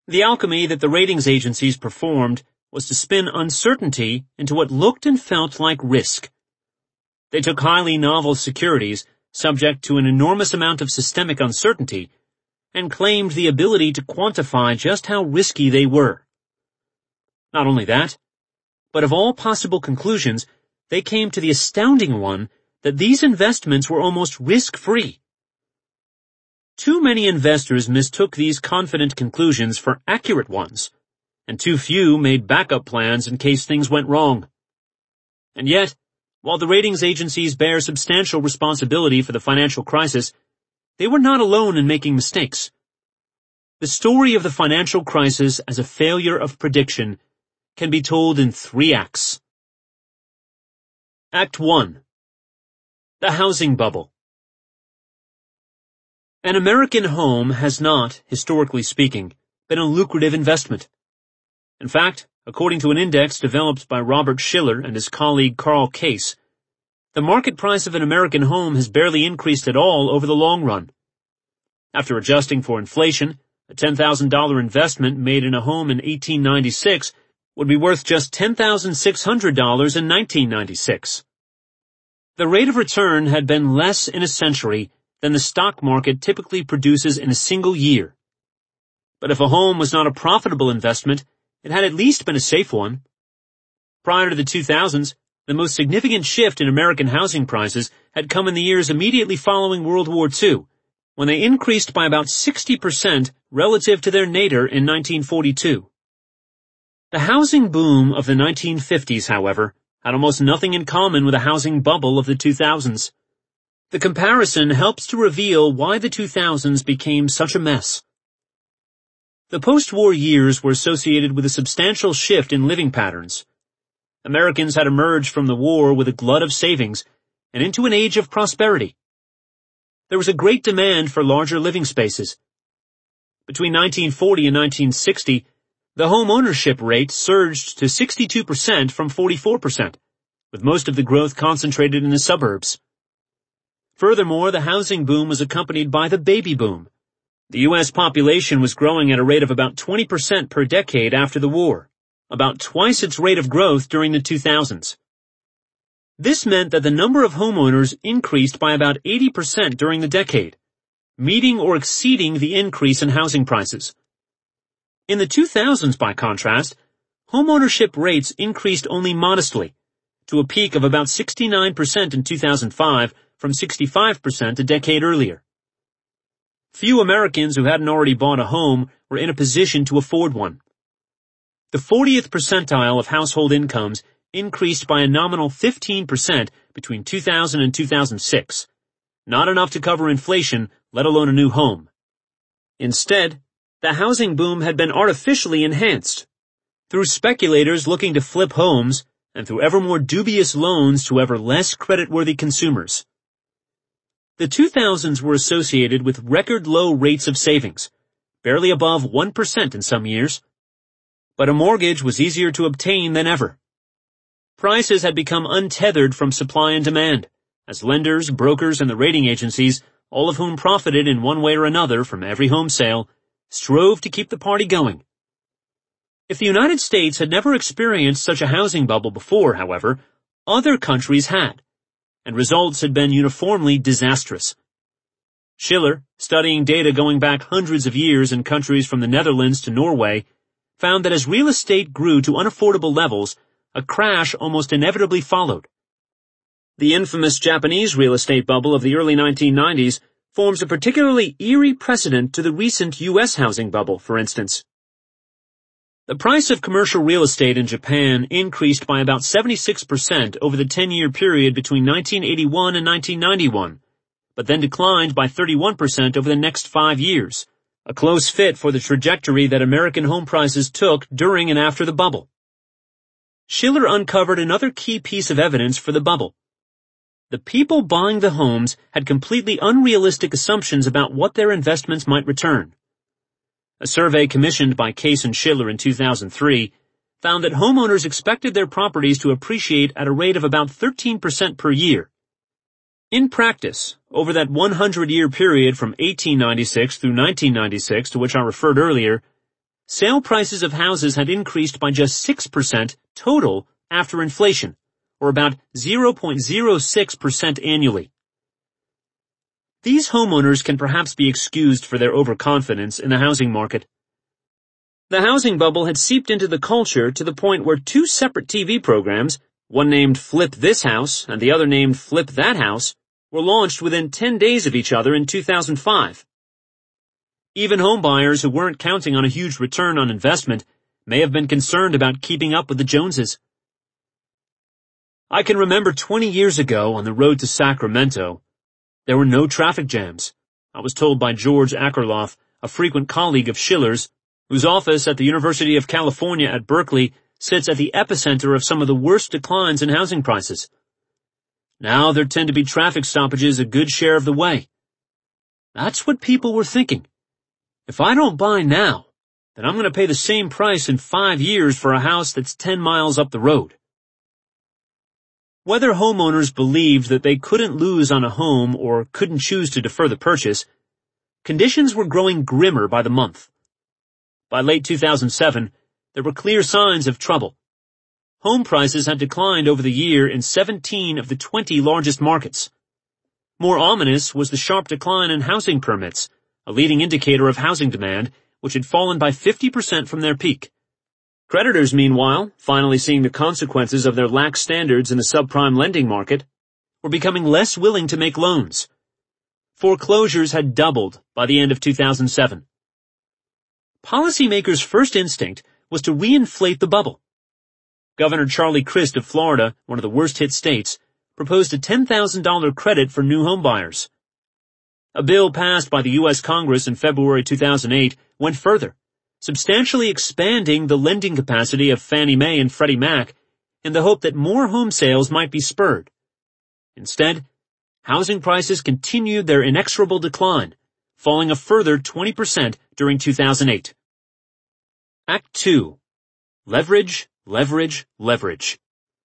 The alchemy that the ratings agencies performed was to spin uncertainty into what looked and felt like risk. They took highly novel securities, subject to an enormous amount of systemic uncertainty, and claimed the ability to quantify just how risky they were. Not only that, but of all possible conclusions, they came to the astounding one that these investments were almost risk-free. Too many investors mistook these confident conclusions for accurate ones, and too few made backup plans in case things went wrong. And yet, while the ratings agencies bear substantial responsibility for the financial crisis, they were not alone in making mistakes. The story of the financial crisis as a failure of prediction can be told in 3 acts. Act 1. The housing bubble. An American home has not, historically speaking, been a lucrative investment. In fact, according to an index developed by Robert Shiller and his colleague Carl Case, the market price of an American home has barely increased at all over the long run. After adjusting for inflation, a $10,000 investment made in a home in 1896 would be worth just $10,600 in 1996. The rate of return had been less in a century than the stock market typically produces in a single year. But if a home was not a profitable investment, it had at least been a safe one. Prior to the 2000s, the most significant shift in American housing prices had come in the years immediately following World War II, when they increased by about 60% relative to their nadir in 1942. The housing boom of the 1950s, however, had almost nothing in common with the housing bubble of the 2000s. The comparison helps to reveal why the 2000s became such a mess. The post-war years were associated with a substantial shift in living patterns. Americans had emerged from the war with a glut of savings and into an age of prosperity. There was a great demand for larger living spaces. Between 1940 and 1960, the home ownership rate surged to 62% from 44%, with most of the growth concentrated in the suburbs. Furthermore, the housing boom was accompanied by the baby boom. The U.S. population was growing at a rate of about 20% per decade after the war, about twice its rate of growth during the 2000s. This meant that the number of homeowners increased by about 80% during the decade, meeting or exceeding the increase in housing prices. In the 2000s, by contrast, homeownership rates increased only modestly, to a peak of about 69% in 2005 from 65% a decade earlier. Few Americans who hadn't already bought a home were in a position to afford one. The 40th percentile of household incomes increased by a nominal 15% between 2000 and 2006, not enough to cover inflation, let alone a new home. Instead, the housing boom had been artificially enhanced through speculators looking to flip homes and through ever more dubious loans to ever less creditworthy consumers. The 2000s were associated with record low rates of savings, barely above 1% in some years. But a mortgage was easier to obtain than ever. Prices had become untethered from supply and demand, as lenders, brokers, and the rating agencies, all of whom profited in one way or another from every home sale, strove to keep the party going. If the United States had never experienced such a housing bubble before, however, other countries had, and results had been uniformly disastrous. Shiller, studying data going back hundreds of years in countries from the Netherlands to Norway, found that as real estate grew to unaffordable levels, a crash almost inevitably followed. The infamous Japanese real estate bubble of the early 1990s forms a particularly eerie precedent to the recent U.S. housing bubble, for instance. The price of commercial real estate in Japan increased by about 76% over the 10-year period between 1981 and 1991, but then declined by 31% over the next 5 years, a close fit for the trajectory that American home prices took during and after the bubble. Shiller uncovered another key piece of evidence for the bubble. The people buying the homes had completely unrealistic assumptions about what their investments might return. A survey commissioned by Case and Shiller in 2003 found that homeowners expected their properties to appreciate at a rate of about 13% per year. In practice, over that 100-year period from 1896 through 1996 to which I referred earlier, sale prices of houses had increased by just 6% total after inflation, or about 0.06% annually. These homeowners can perhaps be excused for their overconfidence in the housing market. The housing bubble had seeped into the culture to the point where two separate TV programs, one named Flip This House and the other named Flip That House, were launched within 10 days of each other in 2005. Even homebuyers who weren't counting on a huge return on investment may have been concerned about keeping up with the Joneses. I can remember 20 years ago on the road to Sacramento, there were no traffic jams. I was told by George Akerlof, a frequent colleague of Schiller's, whose office at the University of California at Berkeley sits at the epicenter of some of the worst declines in housing prices. Now there tend to be traffic stoppages a good share of the way. That's what people were thinking. If I don't buy now, then I'm going to pay the same price in 5 years for a house that's 10 miles up the road. Whether homeowners believed that they couldn't lose on a home or couldn't choose to defer the purchase, conditions were growing grimmer by the month. By late 2007, there were clear signs of trouble. Home prices had declined over the year in 17 of the 20 largest markets. More ominous was the sharp decline in housing permits, a leading indicator of housing demand, which had fallen by 50% from their peak. Creditors, meanwhile, finally seeing the consequences of their lax standards in the subprime lending market, were becoming less willing to make loans. Foreclosures had doubled by the end of 2007. Policymakers' first instinct was to reinflate the bubble. Governor Charlie Crist of Florida, one of the worst-hit states, proposed a $10,000 credit for new homebuyers. A bill passed by the U.S. Congress in February 2008 went further, substantially expanding the lending capacity of Fannie Mae and Freddie Mac in the hope that more home sales might be spurred. Instead, housing prices continued their inexorable decline, falling a further 20% during 2008. Act 2. Leverage, leverage, leverage.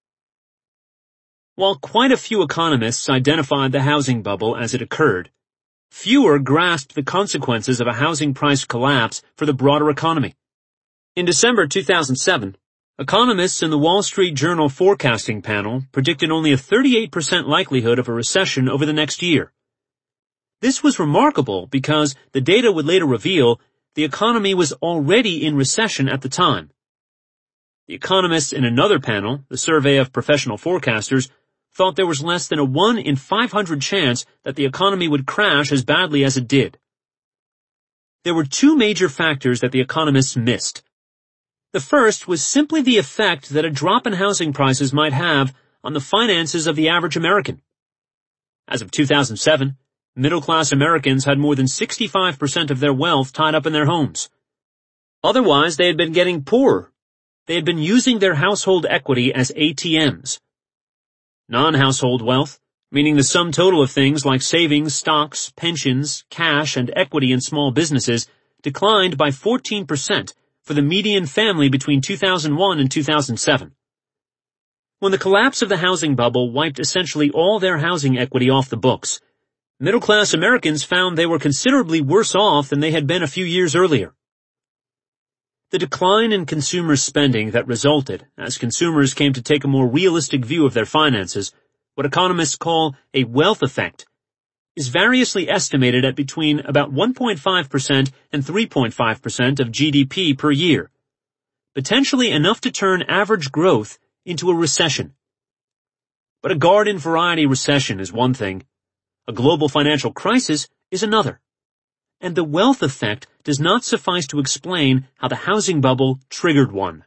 While quite a few economists identified the housing bubble as it occurred, fewer grasped the consequences of a housing price collapse for the broader economy. In December 2007, economists in the Wall Street Journal forecasting panel predicted only a 38% likelihood of a recession over the next year. This was remarkable because the data would later reveal the economy was already in recession at the time. The economists in another panel, the Survey of Professional Forecasters, thought there was less than a 1 in 500 chance that the economy would crash as badly as it did. There were two major factors that the economists missed. The first was simply the effect that a drop in housing prices might have on the finances of the average American. As of 2007, middle-class Americans had more than 65% of their wealth tied up in their homes. Otherwise, they had been getting poorer. They had been using their household equity as ATMs. Non-household wealth, meaning the sum total of things like savings, stocks, pensions, cash, and equity in small businesses, declined by 14% for the median family between 2001 and 2007. When the collapse of the housing bubble wiped essentially all their housing equity off the books, middle-class Americans found they were considerably worse off than they had been a few years earlier. The decline in consumer spending that resulted as consumers came to take a more realistic view of their finances, what economists call a wealth effect, is variously estimated at between about 1.5% and 3.5% of GDP per year, potentially enough to turn average growth into a recession. But a garden variety recession is one thing. A global financial crisis is another. And the wealth effect does not suffice to explain how the housing bubble triggered one.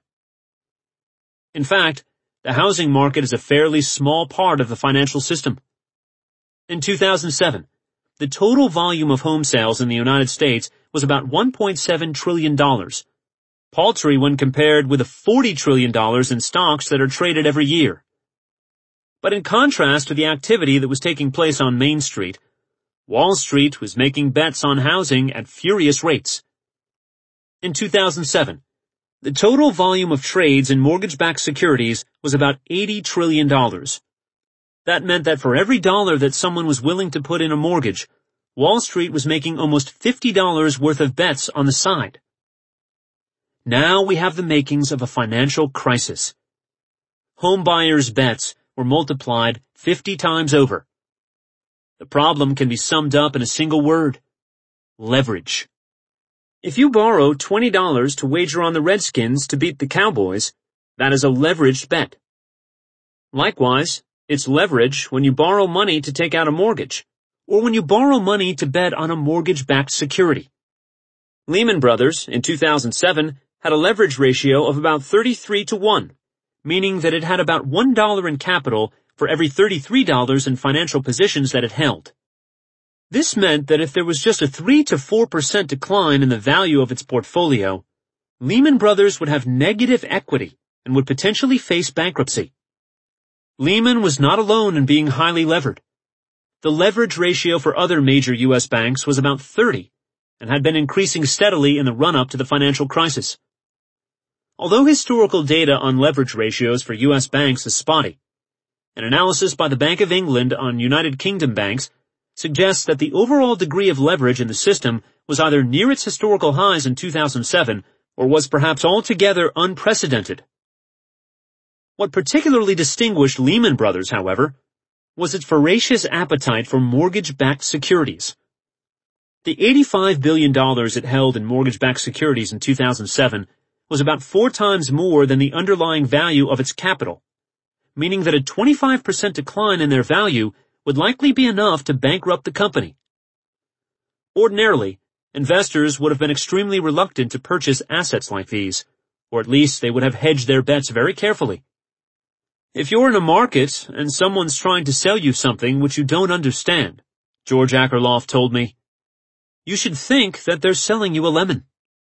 In fact, the housing market is a fairly small part of the financial system. In 2007, the total volume of home sales in the United States was about $1.7 trillion, paltry when compared with the $40 trillion in stocks that are traded every year. But in contrast to the activity that was taking place on Main Street, Wall Street was making bets on housing at furious rates. In 2007, the total volume of trades in mortgage-backed securities was about $80 trillion. That meant that for every dollar that someone was willing to put in a mortgage, Wall Street was making almost $50 worth of bets on the side. Now we have the makings of a financial crisis. Home buyers' bets were multiplied 50 times over. The problem can be summed up in a single word: leverage. If you borrow $20 to wager on the Redskins to beat the Cowboys, that is a leveraged bet. Likewise, it's leverage when you borrow money to take out a mortgage, or when you borrow money to bet on a mortgage-backed security. Lehman Brothers, in 2007, had a leverage ratio of about 33-1, meaning that it had about $1 in capital for every $33 in financial positions that it held. This meant that if there was just a 3 to 4% decline in the value of its portfolio, Lehman Brothers would have negative equity and would potentially face bankruptcy. Lehman was not alone in being highly levered. The leverage ratio for other major U.S. banks was about 30 and had been increasing steadily in the run-up to the financial crisis. Although historical data on leverage ratios for U.S. banks is spotty, an analysis by the Bank of England on United Kingdom banks suggests that the overall degree of leverage in the system was either near its historical highs in 2007 or was perhaps altogether unprecedented. What particularly distinguished Lehman Brothers, however, was its voracious appetite for mortgage-backed securities. The $85 billion it held in mortgage-backed securities in 2007 was about 4 times more than the underlying value of its capital, meaning that a 25% decline in their value would likely be enough to bankrupt the company. Ordinarily, investors would have been extremely reluctant to purchase assets like these, or at least they would have hedged their bets very carefully. If you're in a market and someone's trying to sell you something which you don't understand, George Akerlof told me, you should think that they're selling you a lemon.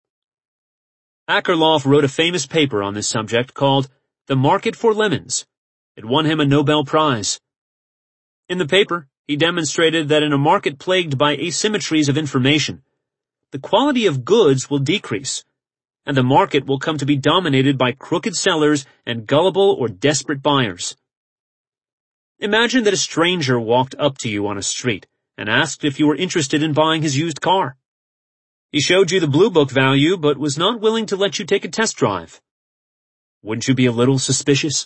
Akerlof wrote a famous paper on this subject called The Market for Lemons. It won him a Nobel Prize. In the paper, he demonstrated that in a market plagued by asymmetries of information, the quality of goods will decrease, and the market will come to be dominated by crooked sellers and gullible or desperate buyers. Imagine that a stranger walked up to you on a street and asked if you were interested in buying his used car. He showed you the Blue Book value but was not willing to let you take a test drive. Wouldn't you be a little suspicious?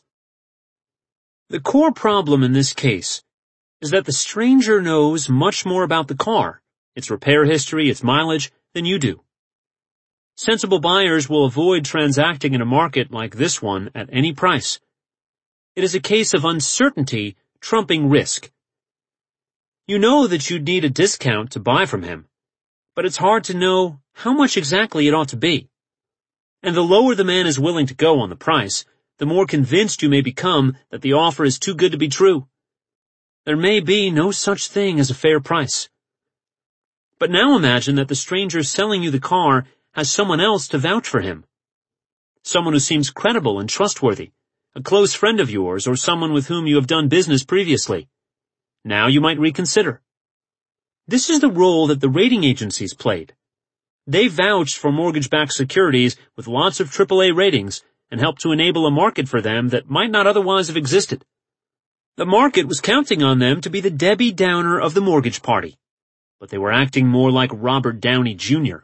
The core problem in this case is that the stranger knows much more about the car, its repair history, its mileage, than you do. Sensible buyers will avoid transacting in a market like this one at any price. It is a case of uncertainty trumping risk. You know that you'd need a discount to buy from him, but it's hard to know how much exactly it ought to be. And the lower the man is willing to go on the price, the more convinced you may become that the offer is too good to be true. There may be no such thing as a fair price. But now imagine that the stranger selling you the car has someone else to vouch for him. Someone who seems credible and trustworthy, a close friend of yours or someone with whom you have done business previously. Now you might reconsider. This is the role that the rating agencies played. They vouched for mortgage-backed securities with lots of AAA ratings and helped to enable a market for them that might not otherwise have existed. The market was counting on them to be the Debbie Downer of the mortgage party, but they were acting more like Robert Downey Jr.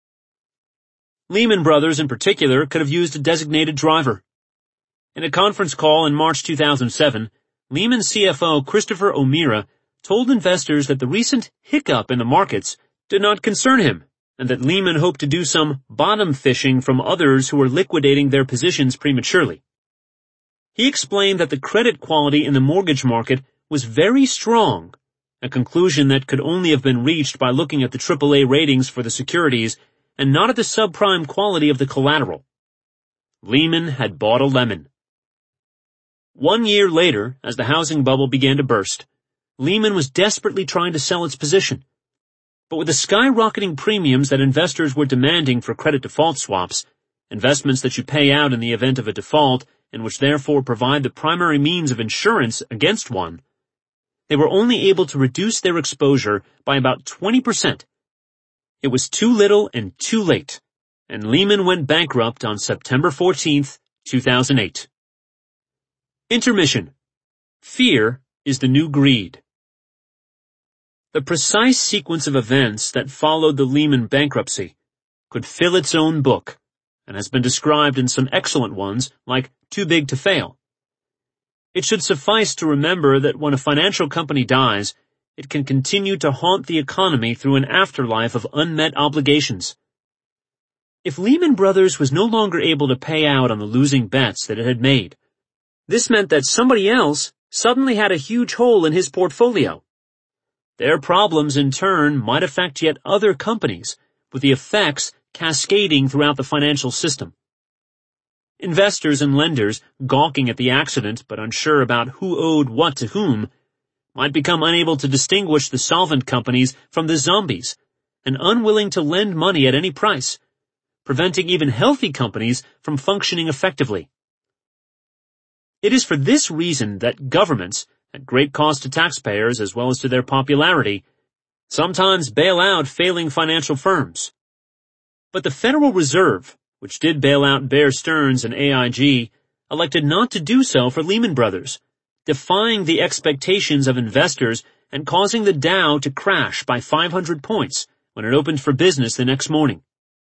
Lehman Brothers in particular could have used a designated driver. In a conference call in March 2007, Lehman CFO Christopher O'Meara told investors that the recent hiccup in the markets did not concern him, and that Lehman hoped to do some bottom fishing from others who were liquidating their positions prematurely. He explained that the credit quality in the mortgage market was very strong, a conclusion that could only have been reached by looking at the AAA ratings for the securities and not at the subprime quality of the collateral. Lehman had bought a lemon. 1 year later, as the housing bubble began to burst, Lehman was desperately trying to sell its position. But with the skyrocketing premiums that investors were demanding for credit default swaps, investments that you pay out in the event of a default and which therefore provide the primary means of insurance against one, they were only able to reduce their exposure by about 20%. It was too little and too late, and Lehman went bankrupt on September 14, 2008. Intermission. Fear is the new greed. The precise sequence of events that followed the Lehman bankruptcy could fill its own book, and has been described in some excellent ones like too big to fail. It should suffice to remember that when a financial company dies, it can continue to haunt the economy through an afterlife of unmet obligations. If Lehman Brothers was no longer able to pay out on the losing bets that it had made, this meant that somebody else suddenly had a huge hole in his portfolio. Their problems, in turn, might affect yet other companies, with the effects cascading throughout the financial system. Investors and lenders, gawking at the accident but unsure about who owed what to whom, might become unable to distinguish the solvent companies from the zombies, and unwilling to lend money at any price, preventing even healthy companies from functioning effectively. It is for this reason that governments, at great cost to taxpayers as well as to their popularity, sometimes bail out failing financial firms. But the Federal Reserve, which did bail out Bear Stearns and AIG, elected not to do so for Lehman Brothers, defying the expectations of investors and causing the Dow to crash by 500 points when it opened for business the next morning.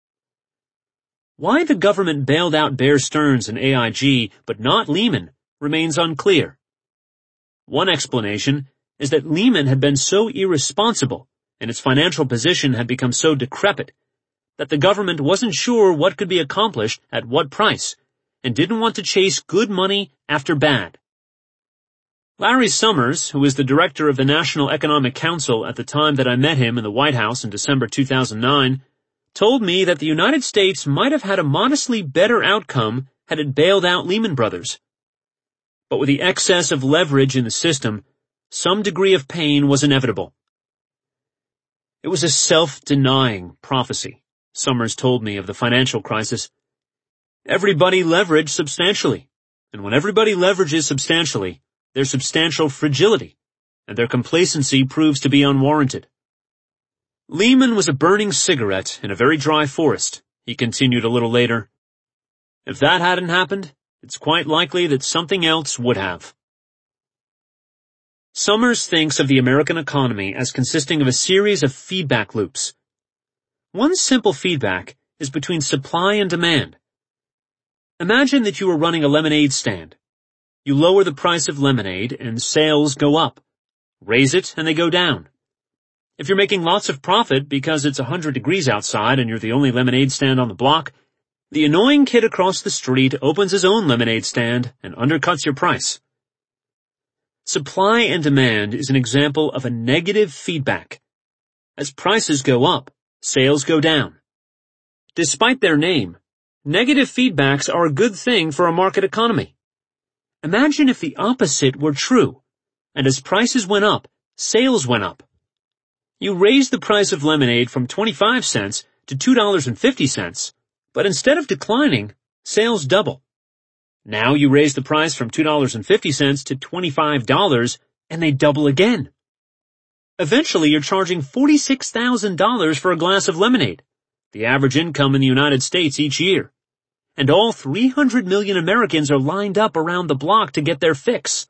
Why the government bailed out Bear Stearns and AIG but not Lehman remains unclear. One explanation is that Lehman had been so irresponsible and its financial position had become so decrepit that the government wasn't sure what could be accomplished at what price and didn't want to chase good money after bad. Larry Summers, who was the director of the National Economic Council at the time that I met him in the White House in December 2009, told me that the United States might have had a modestly better outcome had it bailed out Lehman Brothers. But with the excess of leverage in the system, some degree of pain was inevitable. It was a self-denying prophecy, Summers told me of the financial crisis. Everybody leveraged substantially, and when everybody leverages substantially, there's substantial fragility, and their complacency proves to be unwarranted. Lehman was a burning cigarette in a very dry forest, he continued a little later. If that hadn't happened, it's quite likely that something else would have. Summers thinks of the American economy as consisting of a series of feedback loops. One simple feedback is between supply and demand. Imagine that you are running a lemonade stand. You lower the price of lemonade and sales go up. Raise it and they go down. If you're making lots of profit because it's 100 degrees outside and you're the only lemonade stand on the block, the annoying kid across the street opens his own lemonade stand and undercuts your price. Supply and demand is an example of a negative feedback. As prices go up, sales go down. Despite their name, negative feedbacks are a good thing for a market economy. Imagine if the opposite were true, and as prices went up, sales went up. You raised the price of lemonade from 25 cents to $2.50, but instead of declining, sales double. Now you raise the price from $2.50 to $25, and they double again. Eventually you're charging $46,000 for a glass of lemonade, the average income in the United States each year. And all 300 million Americans are lined up around the block to get their fix.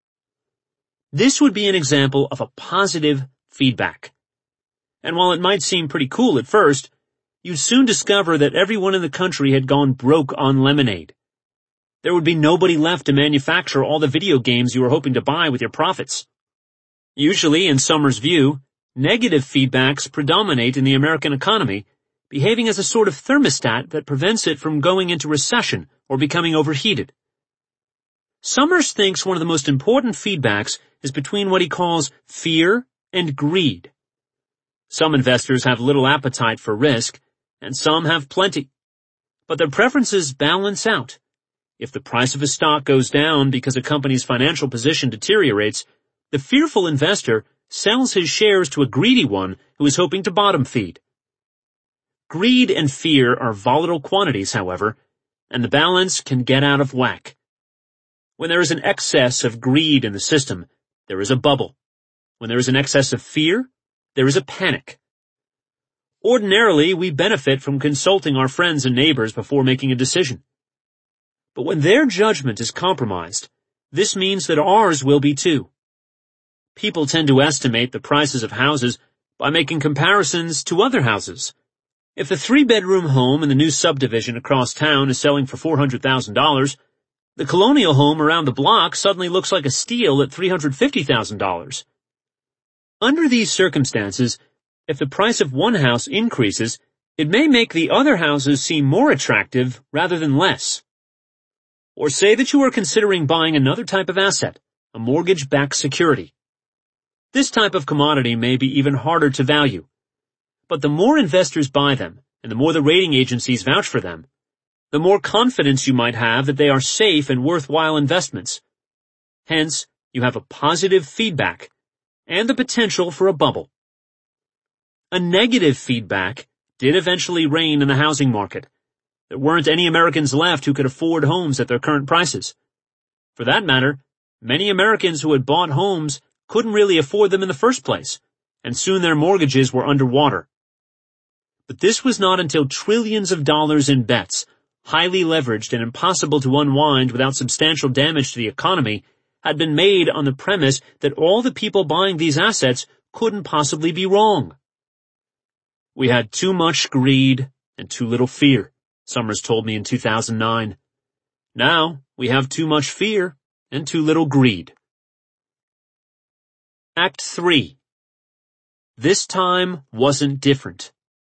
This would be an example of a positive feedback. And while it might seem pretty cool at first, you'd soon discover that everyone in the country had gone broke on lemonade. There would be nobody left to manufacture all the video games you were hoping to buy with your profits. Usually, in Summers' view, negative feedbacks predominate in the American economy, behaving as a sort of thermostat that prevents it from going into recession or becoming overheated. Summers thinks one of the most important feedbacks is between what he calls fear and greed. Some investors have little appetite for risk, and some have plenty. But their preferences balance out. If the price of a stock goes down because a company's financial position deteriorates, the fearful investor sells his shares to a greedy one who is hoping to bottom feed. Greed and fear are volatile quantities, however, and the balance can get out of whack. When there is an excess of greed in the system, there is a bubble. When there is an excess of fear, there is a panic. Ordinarily, we benefit from consulting our friends and neighbors before making a decision. But when their judgment is compromised, this means that ours will be too. People tend to estimate the prices of houses by making comparisons to other houses. If the 3-bedroom home in the new subdivision across town is selling for $400,000, the colonial home around the block suddenly looks like a steal at $350,000. Under these circumstances, if the price of one house increases, it may make the other houses seem more attractive rather than less. Or say that you are considering buying another type of asset, a mortgage-backed security. This type of commodity may be even harder to value. But the more investors buy them, and the more the rating agencies vouch for them, the more confidence you might have that they are safe and worthwhile investments. Hence, you have a positive feedback and the potential for a bubble. A negative feedback did eventually reign in the housing market. There weren't any Americans left who could afford homes at their current prices. For that matter, many Americans who had bought homes couldn't really afford them in the first place, and soon their mortgages were underwater. But this was not until trillions of dollars in bets, highly leveraged and impossible to unwind without substantial damage to the economy, had been made on the premise that all the people buying these assets couldn't possibly be wrong. We had too much greed and too little fear, Summers told me in 2009. Now, we have too much fear and too little greed. Act 3. This time wasn't different.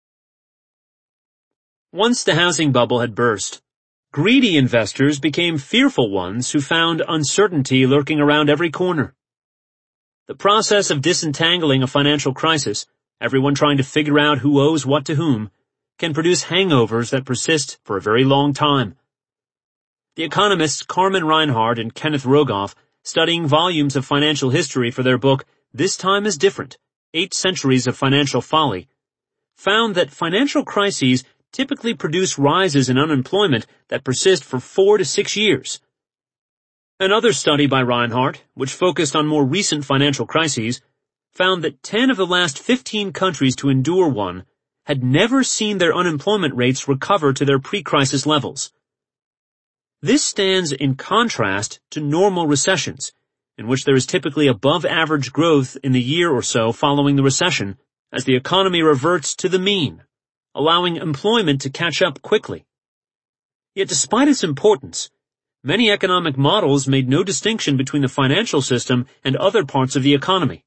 Once the housing bubble had burst, greedy investors became fearful ones who found uncertainty lurking around every corner. The process of disentangling a financial crisis, everyone trying to figure out who owes what to whom, can produce hangovers that persist for a very long time. The economists Carmen Reinhart and Kenneth Rogoff, studying volumes of financial history for their book This Time is Different, 8 Centuries of Financial Folly, found that financial crises typically produce rises in unemployment that persist for 4 to 6 years. Another study by Reinhart, which focused on more recent financial crises, found that 10 of the last 15 countries to endure one had never seen their unemployment rates recover to their pre-crisis levels. This stands in contrast to normal recessions, in which there is typically above-average growth in the year or so following the recession, as the economy reverts to the mean, allowing employment to catch up quickly. Yet despite its importance, many economic models made no distinction between the financial system and other parts of the economy.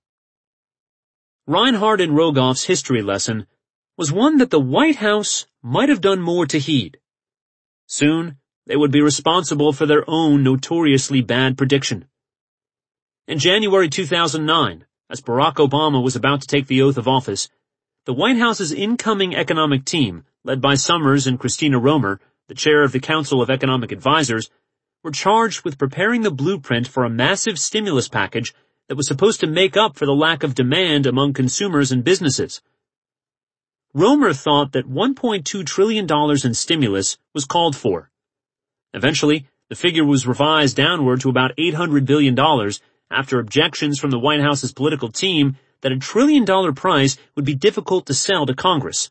Reinhart and Rogoff's history lesson was one that the White House might have done more to heed. Soon, they would be responsible for their own notoriously bad prediction. In January 2009, as Barack Obama was about to take the oath of office, the White House's incoming economic team, led by Summers and Christina Romer, the chair of the Council of Economic Advisers, were charged with preparing the blueprint for a massive stimulus package that was supposed to make up for the lack of demand among consumers and businesses. Romer thought that $1.2 trillion in stimulus was called for. Eventually, the figure was revised downward to about $800 billion after objections from the White House's political team that a $1 trillion price would be difficult to sell to Congress.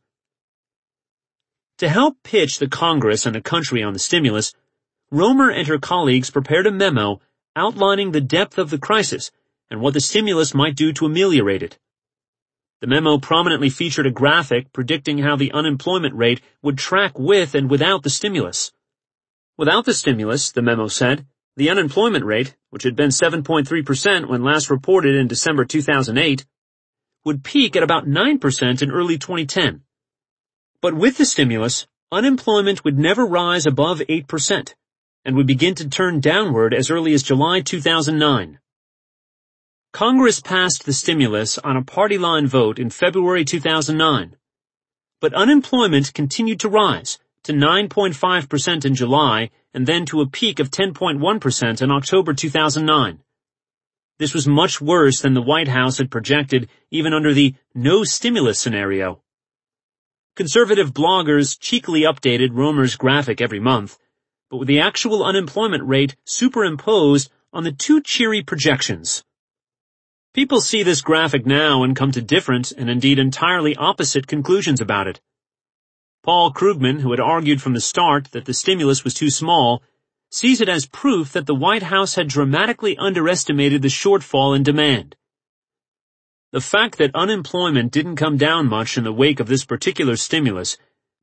To help pitch the Congress and the country on the stimulus, Romer and her colleagues prepared a memo outlining the depth of the crisis and what the stimulus might do to ameliorate it. The memo prominently featured a graphic predicting how the unemployment rate would track with and without the stimulus. Without the stimulus, the memo said, the unemployment rate, which had been 7.3% when last reported in December 2008, would peak at about 9% in early 2010. But with the stimulus, unemployment would never rise above 8% and would begin to turn downward as early as July 2009. Congress passed the stimulus on a party line vote in February 2009. But unemployment continued to rise to 9.5% in July and then to a peak of 10.1% in October 2009. This was much worse than the White House had projected even under the no stimulus scenario. Conservative bloggers cheekily updated Romer's graphic every month, but with the actual unemployment rate superimposed on the too cheery projections. People see this graphic now and come to different and indeed entirely opposite conclusions about it. Paul Krugman, who had argued from the start that the stimulus was too small, sees it as proof that the White House had dramatically underestimated the shortfall in demand. The fact that unemployment didn't come down much in the wake of this particular stimulus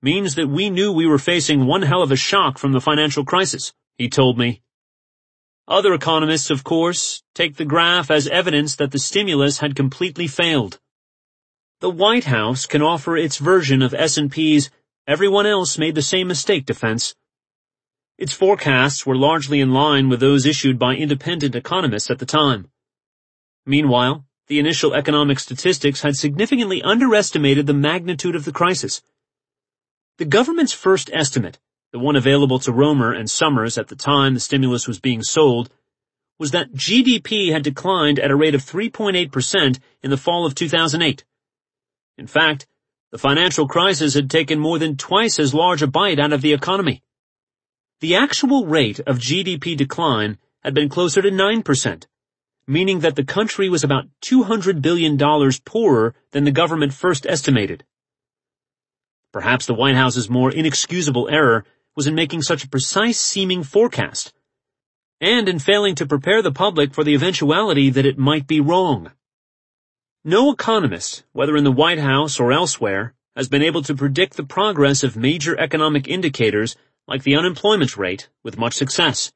means that we knew we were facing one hell of a shock from the financial crisis, he told me. Other economists, of course, take the graph as evidence that the stimulus had completely failed. The White House can offer its version of S&P's "everyone else made the same mistake" defense. Its forecasts were largely in line with those issued by independent economists at the time. Meanwhile, the initial economic statistics had significantly underestimated the magnitude of the crisis. The government's first estimate, the one available to Romer and Summers at the time the stimulus was being sold, was that GDP had declined at a rate of 3.8% in the fall of 2008. In fact, the financial crisis had taken more than twice as large a bite out of the economy. The actual rate of GDP decline had been closer to 9%, meaning that the country was about $200 billion poorer than the government first estimated. Perhaps the White House's more inexcusable error was in making such a precise-seeming forecast, and in failing to prepare the public for the eventuality that it might be wrong. No economist, whether in the White House or elsewhere, has been able to predict the progress of major economic indicators like the unemployment rate with much success.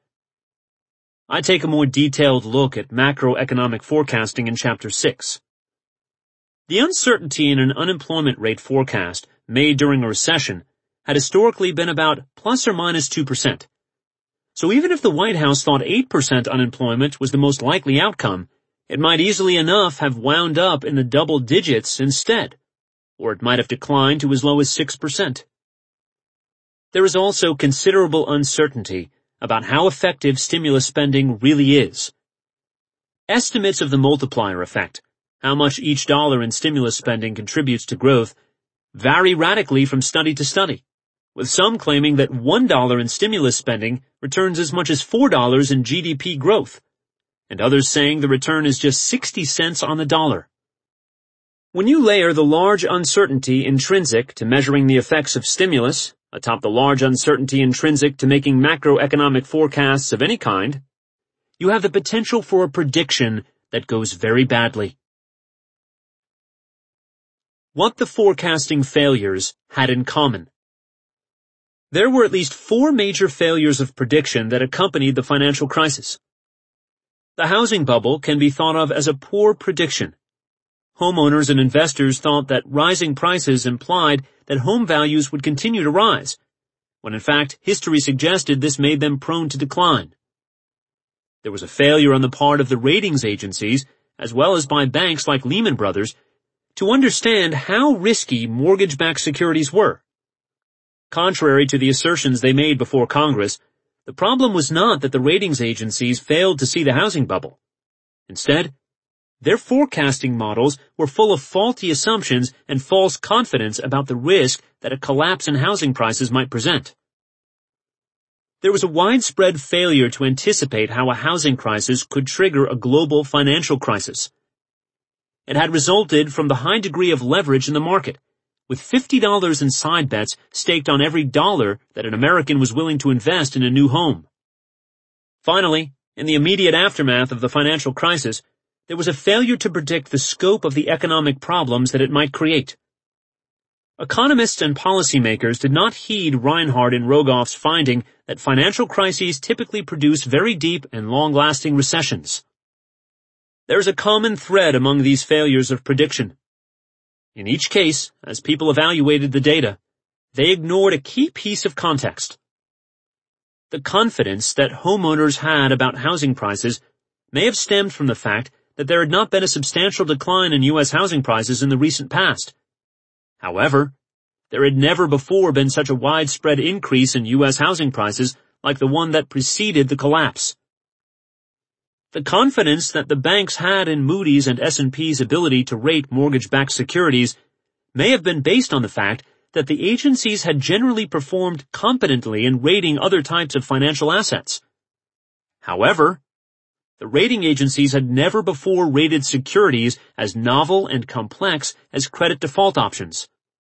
I take a more detailed look at macroeconomic forecasting in Chapter 6. The uncertainty in an unemployment rate forecast made during a recession had historically been about plus or minus 2%. So even if the White House thought 8% unemployment was the most likely outcome, it might easily enough have wound up in the double digits instead, or it might have declined to as low as 6%. There is also considerable uncertainty about how effective stimulus spending really is. Estimates of the multiplier effect, how much each dollar in stimulus spending contributes to growth, vary radically from study to study, with some claiming that $1 in stimulus spending returns as much as $4 in GDP growth, and others saying the return is just 60 cents on the dollar. When you layer the large uncertainty intrinsic to measuring the effects of stimulus atop the large uncertainty intrinsic to making macroeconomic forecasts of any kind, you have the potential for a prediction that goes very badly. What the forecasting failures had in common. There were at least 4 major failures of prediction that accompanied the financial crisis. The housing bubble can be thought of as a poor prediction. Homeowners and investors thought that rising prices implied that home values would continue to rise, when in fact history suggested this made them prone to decline. There was a failure on the part of the ratings agencies, as well as by banks like Lehman Brothers, to understand how risky mortgage-backed securities were. Contrary to the assertions they made before Congress, the problem was not that the ratings agencies failed to see the housing bubble. Instead, their forecasting models were full of faulty assumptions and false confidence about the risk that a collapse in housing prices might present. There was a widespread failure to anticipate how a housing crisis could trigger a global financial crisis. It had resulted from the high degree of leverage in the market, with $50 in side bets staked on every dollar that an American was willing to invest in a new home. Finally, in the immediate aftermath of the financial crisis, there was a failure to predict the scope of the economic problems that it might create. Economists and policymakers did not heed Reinhart and Rogoff's finding that financial crises typically produce very deep and long-lasting recessions. There is a common thread among these failures of prediction. In each case, as people evaluated the data, they ignored a key piece of context. The confidence that homeowners had about housing prices may have stemmed from the fact that there had not been a substantial decline in U.S. housing prices in the recent past. However, there had never before been such a widespread increase in U.S. housing prices like the one that preceded the collapse. The confidence that the banks had in Moody's and S&P's ability to rate mortgage-backed securities may have been based on the fact that the agencies had generally performed competently in rating other types of financial assets. However, the rating agencies had never before rated securities as novel and complex as credit default options.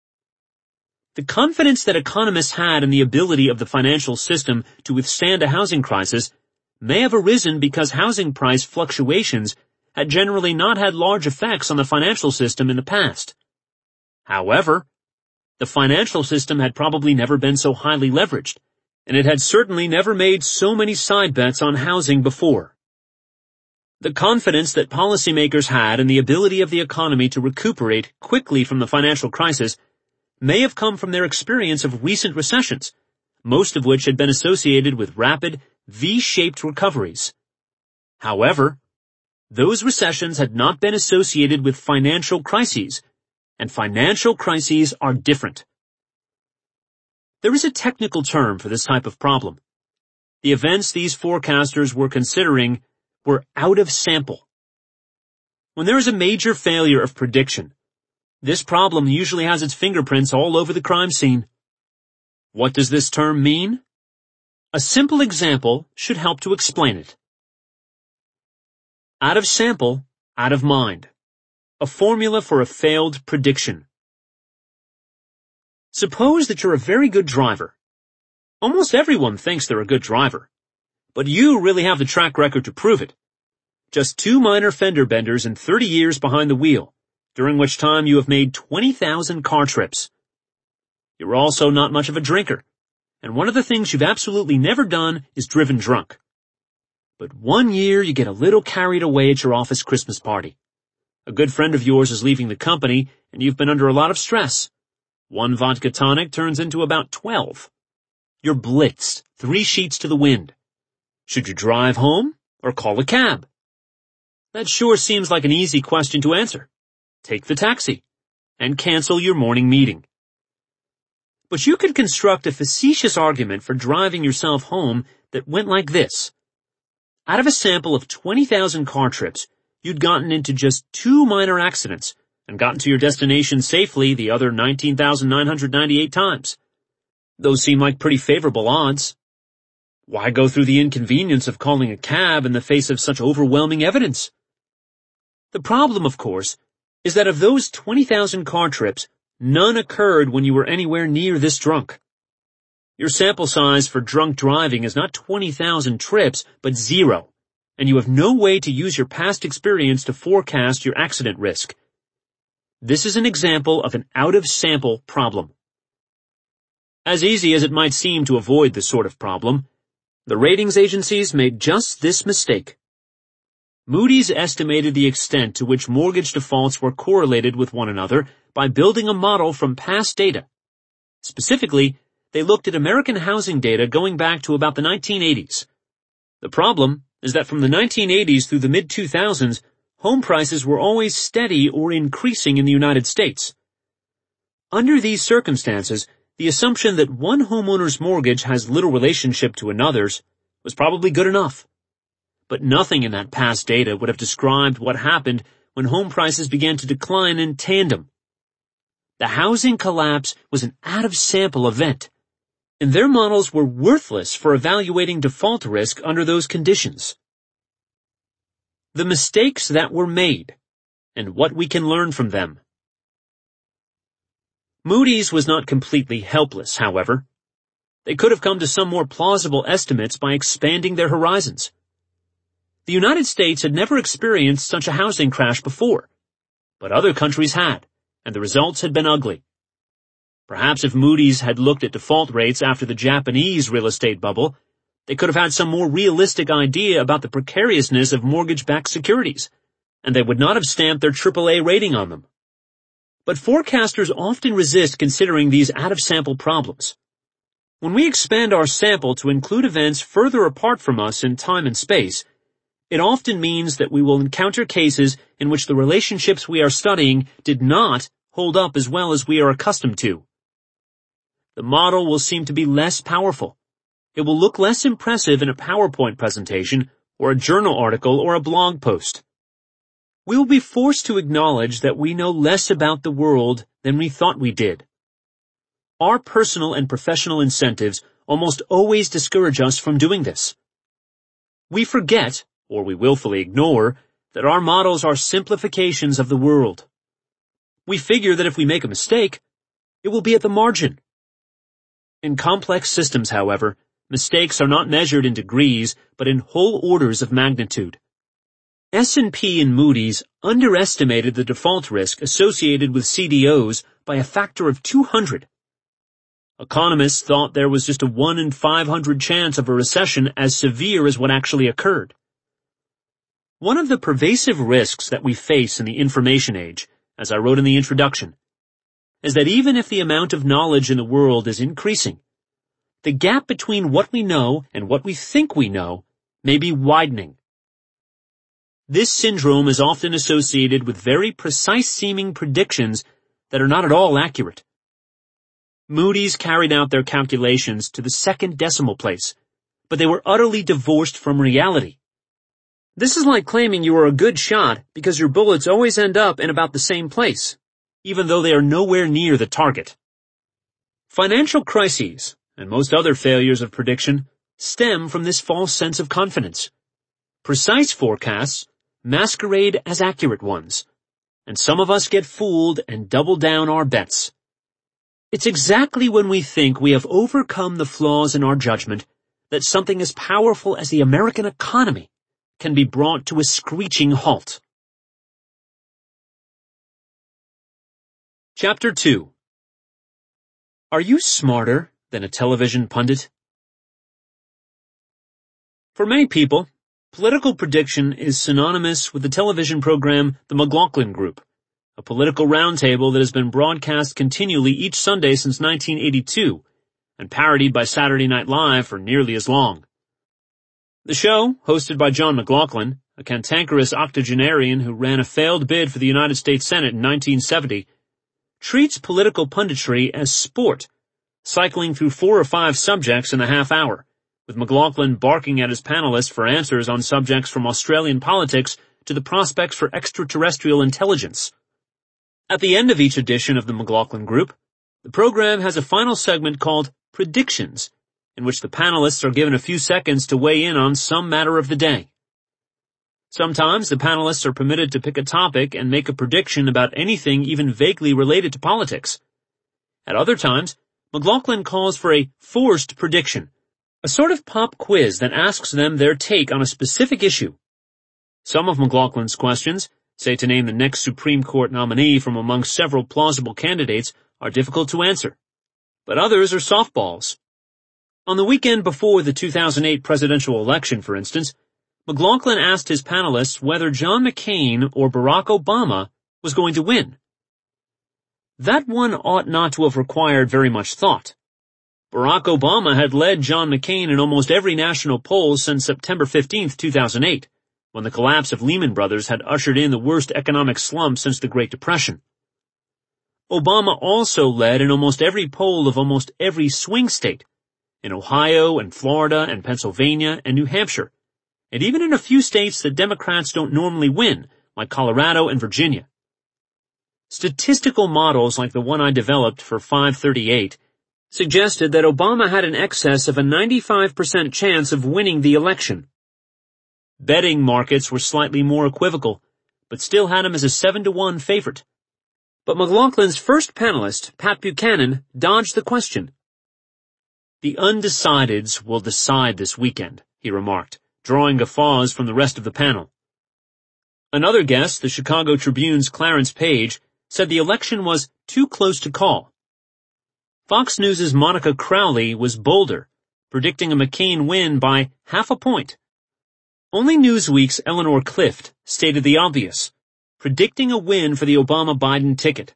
The confidence that economists had in the ability of the financial system to withstand a housing crisis may have arisen because housing price fluctuations had generally not had large effects on the financial system in the past. However, The financial system had probably never been so highly leveraged, and it had certainly never made so many side bets on housing before. The confidence that policymakers had in the ability of the economy to recuperate quickly from the financial crisis may have come from their experience of recent recessions, most of which had been associated with rapid, V-shaped recoveries. However, those recessions had not been associated with financial crises, and financial crises are different. There is a technical term for this type of problem. The events these forecasters were considering were out of sample. When there is a major failure of prediction, this problem usually has its fingerprints all over the crime scene. What does this term mean? A simple example should help to explain it. Out of sample, out of mind. A formula for a failed prediction. Suppose that you're a very good driver. Almost everyone thinks they're a good driver, but you really have the track record to prove it. Just 2 minor fender benders and 30 years behind the wheel, during which time you have made 20,000 car trips. You're also not much of a drinker, and one of the things you've absolutely never done is driven drunk. But one year you get a little carried away at your office Christmas party. A good friend of yours is leaving the company, and you've been under a lot of stress. 1 vodka tonic turns into about 12. You're blitzed, 3 sheets to the wind. Should you drive home or call a cab? That sure seems like an easy question to answer. Take the taxi and cancel your morning meeting. But you could construct a facetious argument for driving yourself home that went like this. Out of a sample of 20,000 car trips, you'd gotten into just 2 minor accidents and gotten to your destination safely the other 19,998 times. Those seem like pretty favorable odds. Why go through the inconvenience of calling a cab in the face of such overwhelming evidence? The problem, of course, is that of those 20,000 car trips, none occurred when you were anywhere near this drunk. Your sample size for drunk driving is not 20,000 trips, but 0, and you have no way to use your past experience to forecast your accident risk. This is an example of an out-of-sample problem. As easy as it might seem to avoid this sort of problem, the ratings agencies made just this mistake. Moody's estimated the extent to which mortgage defaults were correlated with one another by building a model from past data. Specifically, they looked at American housing data going back to about the 1980s. The problem is that from the 1980s through the mid-2000s, home prices were always steady or increasing in the United States. Under these circumstances, the assumption that one homeowner's mortgage has little relationship to another's was probably good enough. But nothing in that past data would have described what happened when home prices began to decline in tandem. The housing collapse was an out-of-sample event, and their models were worthless for evaluating default risk under those conditions. The mistakes that were made, and what we can learn from them. Moody's was not completely helpless, however. They could have come to some more plausible estimates by expanding their horizons. The United States had never experienced such a housing crash before, but other countries had, and the results had been ugly. Perhaps if Moody's had looked at default rates after the Japanese real estate bubble, they could have had some more realistic idea about the precariousness of mortgage-backed securities, and they would not have stamped their AAA rating on them. But forecasters often resist considering these out-of-sample problems. When we expand our sample to include events further apart from us in time and space, it often means that we will encounter cases in which the relationships we are studying did not hold up as well as we are accustomed to. The model will seem to be less powerful. It will look less impressive in a PowerPoint presentation or a journal article or a blog post. We will be forced to acknowledge that we know less about the world than we thought we did. Our personal and professional incentives almost always discourage us from doing this. We forget, or we willfully ignore, that our models are simplifications of the world. We figure that if we make a mistake, it will be at the margin. In complex systems, however, mistakes are not measured in degrees, but in whole orders of magnitude. S&P and Moody's underestimated the default risk associated with CDOs by a factor of 200. Economists thought there was just a 1 in 500 chance of a recession as severe as what actually occurred. One of the pervasive risks that we face in the information age, as I wrote in the introduction, is that even if the amount of knowledge in the world is increasing, the gap between what we know and what we think we know may be widening. This syndrome is often associated with very precise-seeming predictions that are not at all accurate. Moody's carried out their calculations to the second decimal place, but they were utterly divorced from reality. This is like claiming you are a good shot because your bullets always end up in about the same place, even though they are nowhere near the target. Financial crises, and most other failures of prediction, stem from this false sense of confidence. Precise forecasts masquerade as accurate ones, and some of us get fooled and double down our bets. It's exactly when we think we have overcome the flaws in our judgment that something as powerful as the American economy can be brought to a screeching halt. Chapter 2. Are you smarter than a television pundit? For many people, political prediction is synonymous with the television program The McLaughlin Group, a political roundtable that has been broadcast continually each Sunday since 1982 and parodied by Saturday Night Live for nearly as long. The show, hosted by John McLaughlin, a cantankerous octogenarian who ran a failed bid for the United States Senate in 1970, treats political punditry as sport, cycling through 4 or 5 subjects in a half hour, with McLaughlin barking at his panelists for answers on subjects from Australian politics to the prospects for extraterrestrial intelligence. At the end of each edition of the McLaughlin Group, the program has a final segment called Predictions, in which the panelists are given a few seconds to weigh in on some matter of the day. Sometimes the panelists are permitted to pick a topic and make a prediction about anything even vaguely related to politics. At other times, McLaughlin calls for a forced prediction, a sort of pop quiz that asks them their take on a specific issue. Some of McLaughlin's questions, say to name the next Supreme Court nominee from among several plausible candidates, are difficult to answer, but others are softballs. On the weekend before the 2008 presidential election, for instance, McLaughlin asked his panelists whether John McCain or Barack Obama was going to win. That one ought not to have required very much thought. Barack Obama had led John McCain in almost every national poll since September 15, 2008. When the collapse of Lehman Brothers had ushered in the worst economic slump since the Great Depression. Obama also led in almost every poll of almost every swing state, in Ohio and Florida and Pennsylvania and New Hampshire, and even in a few states that Democrats don't normally win, like Colorado and Virginia. Statistical models like the one I developed for 538 suggested that Obama had an excess of a 95% chance of winning the election. Betting markets were slightly more equivocal, but still had him as a 7-to-1 favorite. But McLaughlin's first panelist, Pat Buchanan, dodged the question. The undecideds will decide this weekend, he remarked, drawing guffaws from the rest of the panel. Another guest, the Chicago Tribune's Clarence Page, said the election was too close to call. Fox News' Monica Crowley was bolder, predicting a McCain win by half a point. Only Newsweek's Eleanor Clift stated the obvious, predicting a win for the Obama-Biden ticket.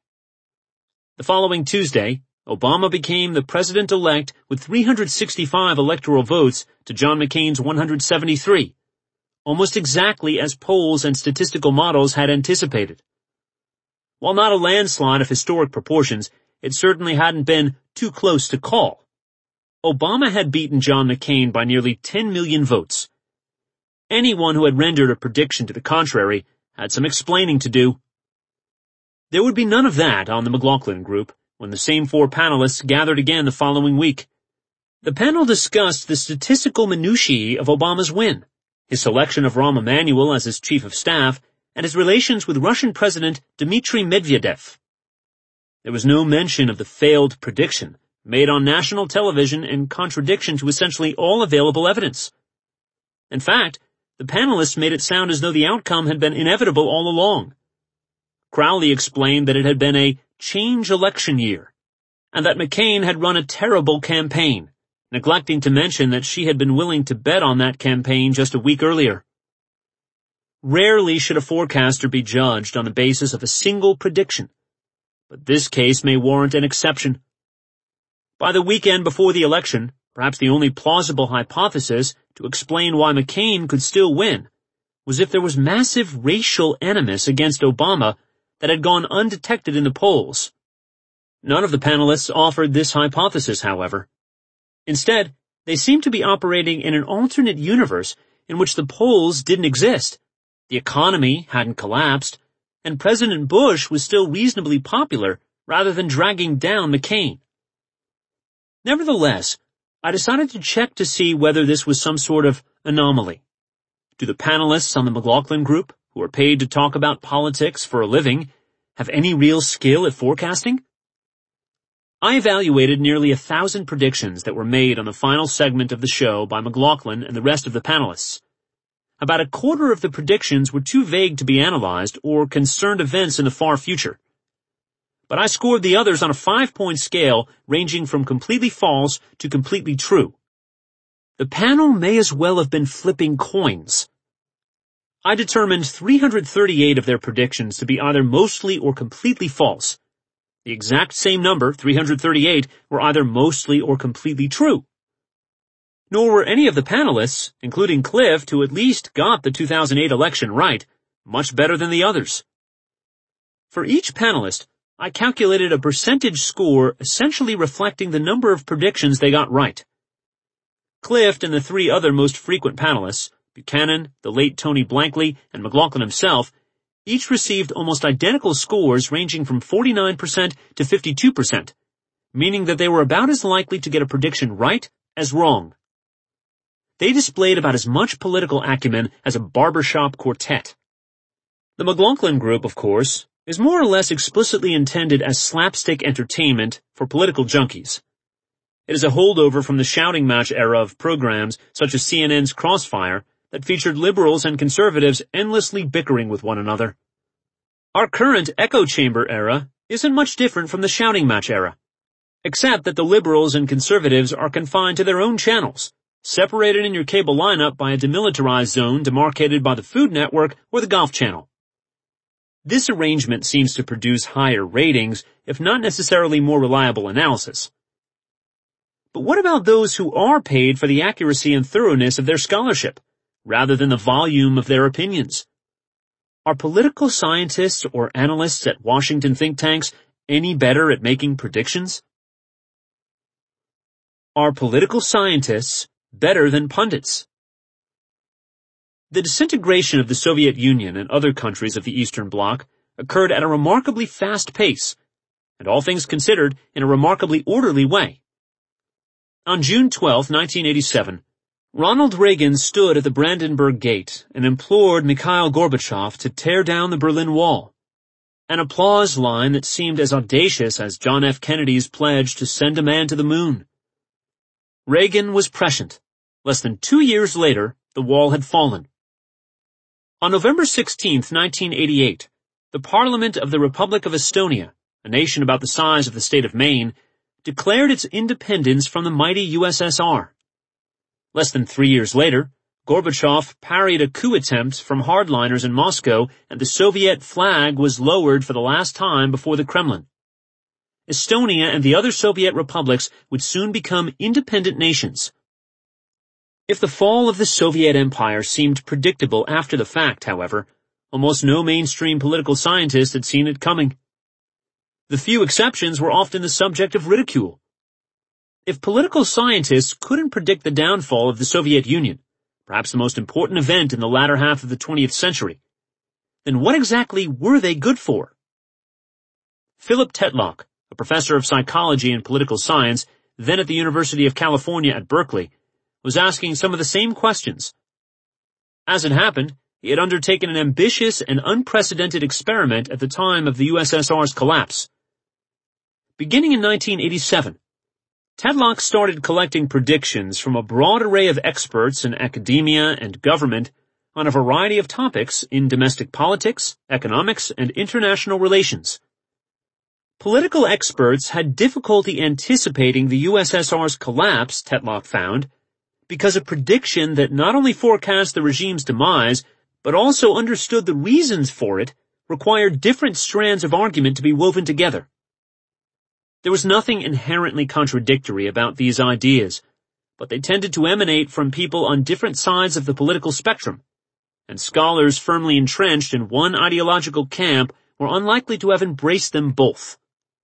The following Tuesday, Obama became the president-elect with 365 electoral votes to John McCain's 173, almost exactly as polls and statistical models had anticipated. While not a landslide of historic proportions, it certainly hadn't been too close to call. Obama had beaten John McCain by nearly 10 million votes. Anyone who had rendered a prediction to the contrary had some explaining to do. There would be none of that on the McLaughlin Group when the same 4 panelists gathered again the following week. The panel discussed the statistical minutiae of Obama's win, his selection of Rahm Emanuel as his chief of staff, and his relations with Russian President Dmitry Medvedev. There was no mention of the failed prediction made on national television in contradiction to essentially all available evidence. In fact, the panelists made it sound as though the outcome had been inevitable all along. Crowley explained that it had been a change election year, and that McCain had run a terrible campaign, neglecting to mention that she had been willing to bet on that campaign just a week earlier. Rarely should a forecaster be judged on the basis of a single prediction, but this case may warrant an exception. By the weekend before the election, perhaps the only plausible hypothesis to explain why McCain could still win was if there was massive racial animus against Obama that had gone undetected in the polls. None of the panelists offered this hypothesis, however. Instead, they seemed to be operating in an alternate universe in which the polls didn't exist, the economy hadn't collapsed, and President Bush was still reasonably popular rather than dragging down McCain. Nevertheless, I decided to check to see whether this was some sort of anomaly. Do the panelists on the McLaughlin Group, who are paid to talk about politics for a living, have any real skill at forecasting? I evaluated nearly 1,000 predictions that were made on the final segment of the show by McLaughlin and the rest of the panelists. About a quarter of the predictions were too vague to be analyzed or concerned events in the far future. But I scored the others on a 5-point scale ranging from completely false to completely true. The panel may as well have been flipping coins. I determined 338 of their predictions to be either mostly or completely false. The exact same number, 338, were either mostly or completely true. Nor were any of the panelists, including Clift, who at least got the 2008 election right, much better than the others. For each panelist, I calculated a percentage score essentially reflecting the number of predictions they got right. Clift and the three other most frequent panelists, Buchanan, the late Tony Blankley, and McLaughlin himself, each received almost identical scores ranging from 49% to 52%, meaning that they were about as likely to get a prediction right as wrong. They displayed about as much political acumen as a barbershop quartet. The McLaughlin Group, of course, is more or less explicitly intended as slapstick entertainment for political junkies. It is a holdover from the shouting match era of programs such as CNN's Crossfire that featured liberals and conservatives endlessly bickering with one another. Our current echo chamber era isn't much different from the shouting match era, except that the liberals and conservatives are confined to their own channels, separated in your cable lineup by a demilitarized zone demarcated by the Food Network or the Golf Channel. This arrangement seems to produce higher ratings, if not necessarily more reliable analysis. But what about those who are paid for the accuracy and thoroughness of their scholarship, rather than the volume of their opinions? Are political scientists or analysts at Washington think tanks any better at making predictions? Are political scientists better than pundits? The disintegration of the Soviet Union and other countries of the Eastern Bloc occurred at a remarkably fast pace, and all things considered, in a remarkably orderly way. On June 12, 1987, Ronald Reagan stood at the Brandenburg Gate and implored Mikhail Gorbachev to tear down the Berlin Wall, an applause line that seemed as audacious as John F. Kennedy's pledge to send a man to the moon. Reagan was prescient. Less than 2 years later, the wall had fallen. On November 16, 1988, the Parliament of the Republic of Estonia, a nation about the size of the state of Maine, declared its independence from the mighty USSR. Less than 3 years later, Gorbachev parried a coup attempt from hardliners in Moscow, and the Soviet flag was lowered for the last time before the Kremlin. Estonia and the other Soviet republics would soon become independent nations. If the fall of the Soviet Empire seemed predictable after the fact, however, almost no mainstream political scientist had seen it coming. The few exceptions were often the subject of ridicule. If political scientists couldn't predict the downfall of the Soviet Union, perhaps the most important event in the latter half of the 20th century, then what exactly were they good for? Philip Tetlock, a professor of psychology and political science, then at the University of California at Berkeley, was asking some of the same questions. As it happened, he had undertaken an ambitious and unprecedented experiment at the time of the USSR's collapse. Beginning in 1987, Tetlock started collecting predictions from a broad array of experts in academia and government on a variety of topics in domestic politics, economics, and international relations. Political experts had difficulty anticipating the USSR's collapse, Tetlock found, because a prediction that not only forecast the regime's demise, but also understood the reasons for it, required different strands of argument to be woven together. There was nothing inherently contradictory about these ideas, but they tended to emanate from people on different sides of the political spectrum, and scholars firmly entrenched in one ideological camp were unlikely to have embraced them both.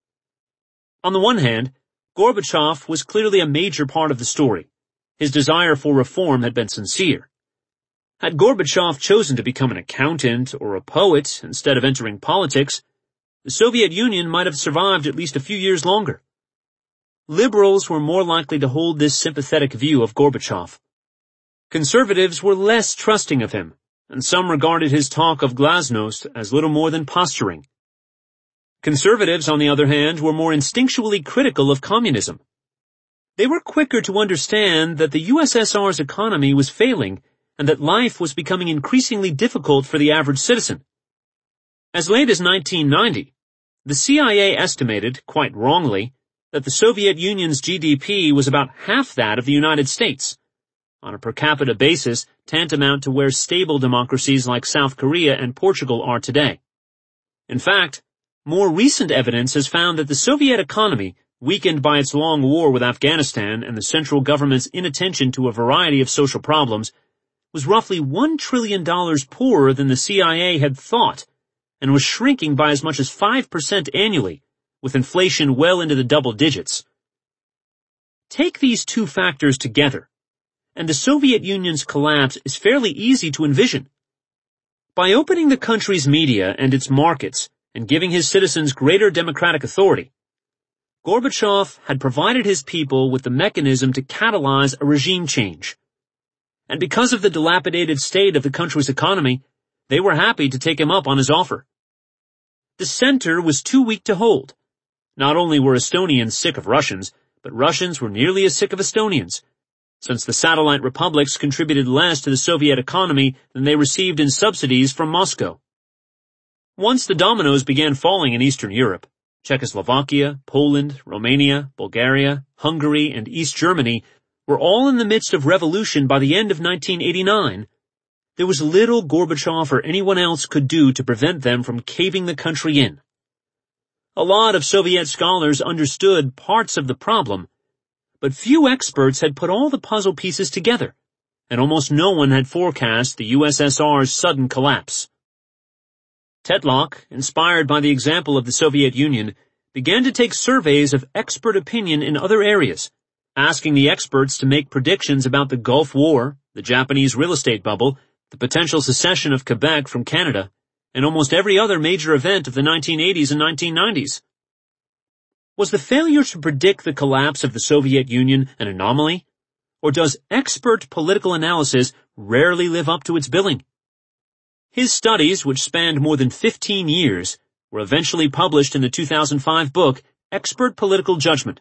On the one hand, Gorbachev was clearly a major part of the story. His desire for reform had been sincere. Had Gorbachev chosen to become an accountant or a poet instead of entering politics, the Soviet Union might have survived at least a few years longer. Liberals were more likely to hold this sympathetic view of Gorbachev. Conservatives were less trusting of him, and some regarded his talk of glasnost as little more than posturing. Conservatives, on the other hand, were more instinctually critical of communism. They were quicker to understand that the USSR's economy was failing and that life was becoming increasingly difficult for the average citizen. As late as 1990, the CIA estimated, quite wrongly, that the Soviet Union's GDP was about half that of the United States, on a per capita basis tantamount to where stable democracies like South Korea and Portugal are today. In fact, more recent evidence has found that the Soviet economy, weakened by its long war with Afghanistan and the central government's inattention to a variety of social problems, was roughly $1 trillion poorer than the CIA had thought, and was shrinking by as much as 5% annually, with inflation well into the double digits. Take these two factors together, and the Soviet Union's collapse is fairly easy to envision. By opening the country's media and its markets, and giving his citizens greater democratic authority, Gorbachev had provided his people with the mechanism to catalyze a regime change. And because of the dilapidated state of the country's economy, they were happy to take him up on his offer. The center was too weak to hold. Not only were Estonians sick of Russians, but Russians were nearly as sick of Estonians, since the satellite republics contributed less to the Soviet economy than they received in subsidies from Moscow. Once the dominoes began falling in Eastern Europe, Czechoslovakia, Poland, Romania, Bulgaria, Hungary, and East Germany were all in the midst of revolution by the end of 1989, there was little Gorbachev or anyone else could do to prevent them from caving the country in. A lot of Soviet scholars understood parts of the problem, but few experts had put all the puzzle pieces together, and almost no one had forecast the USSR's sudden collapse. Tetlock, inspired by the example of the Soviet Union, began to take surveys of expert opinion in other areas, asking the experts to make predictions about the Gulf War, the Japanese real estate bubble, the potential secession of Quebec from Canada, and almost every other major event of the 1980s and 1990s. Was the failure to predict the collapse of the Soviet Union an anomaly, or does expert political analysis rarely live up to its billing? His studies, which spanned more than 15 years, were eventually published in the 2005 book, Expert Political Judgment.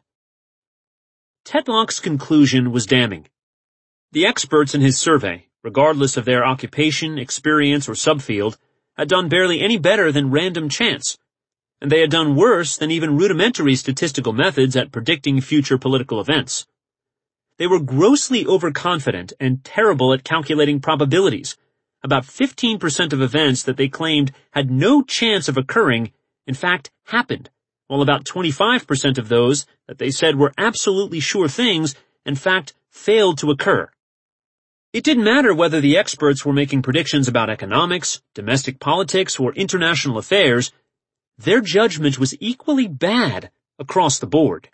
Tetlock's conclusion was damning. The experts in his survey, regardless of their occupation, experience, or subfield, had done barely any better than random chance, and they had done worse than even rudimentary statistical methods at predicting future political events. They were grossly overconfident and terrible at calculating probabilities. About 15% of events that they claimed had no chance of occurring, in fact, happened, while about 25% of those that they said were absolutely sure things, in fact, failed to occur. It didn't matter whether the experts were making predictions about economics, domestic politics, or international affairs, their judgment was equally bad across the board.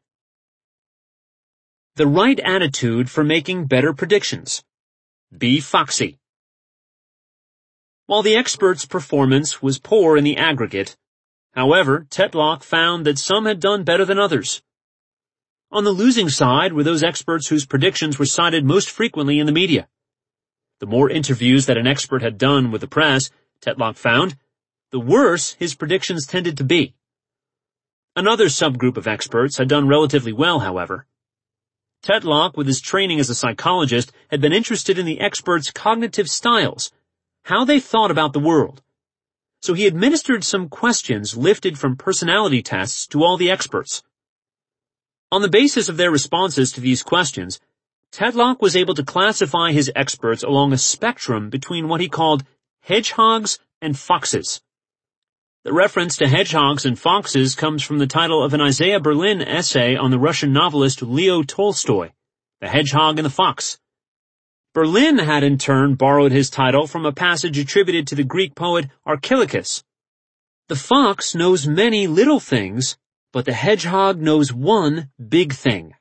The right attitude for making better predictions. Be foxy. While the experts' performance was poor in the aggregate, however, Tetlock found that some had done better than others. On the losing side were those experts whose predictions were cited most frequently in the media. The more interviews that an expert had done with the press, Tetlock found, the worse his predictions tended to be. Another subgroup of experts had done relatively well, however. Tetlock, with his training as a psychologist, had been interested in the experts' cognitive styles, how they thought about the world. so he administered some questions lifted from personality tests to all the experts. On the basis of their responses to these questions, Tetlock was able to classify his experts along a spectrum between what he called hedgehogs and foxes. The reference to hedgehogs and foxes comes from the title of an Isaiah Berlin essay on the Russian novelist Leo Tolstoy, The Hedgehog and the Fox. Berlin had in turn borrowed his title from a passage attributed to the Greek poet Archilochus. The fox knows many little things, but the hedgehog knows one big thing.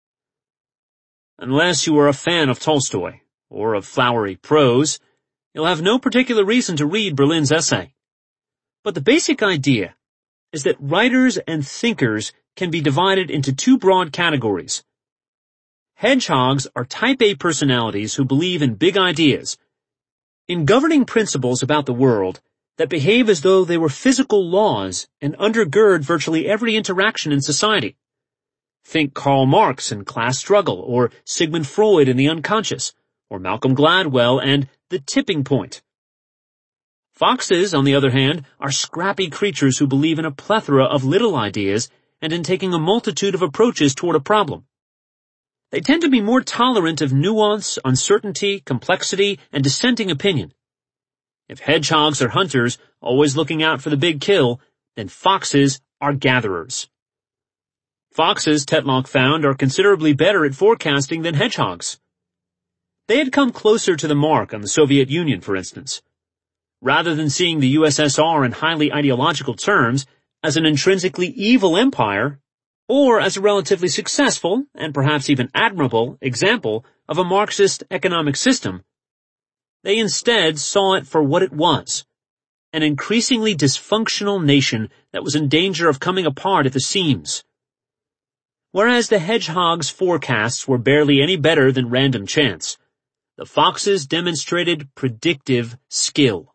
Unless you are a fan of Tolstoy, or of flowery prose, you'll have no particular reason to read Berlin's essay. But the basic idea is that writers and thinkers can be divided into two broad categories. Hedgehogs are type A personalities who believe in big ideas, in governing principles about the world that behave as though they were physical laws and undergird virtually every interaction in society. Think Karl Marx and Class Struggle, or Sigmund Freud and the Unconscious, or Malcolm Gladwell and The Tipping Point. Foxes, on the other hand, are scrappy creatures who believe in a plethora of little ideas and in taking a multitude of approaches toward a problem. They tend to be more tolerant of nuance, uncertainty, complexity, and dissenting opinion. If hedgehogs are hunters, always looking out for the big kill, then foxes are gatherers. Foxes, Tetlock found, are considerably better at forecasting than hedgehogs. They had come closer to the mark on the Soviet Union, for instance. Rather than seeing the USSR in highly ideological terms as an intrinsically evil empire, or as a relatively successful, and perhaps even admirable, example of a Marxist economic system, they instead saw it for what it was, an increasingly dysfunctional nation that was in danger of coming apart at the seams. Whereas the hedgehog's forecasts were barely any better than random chance, the foxes demonstrated predictive skill.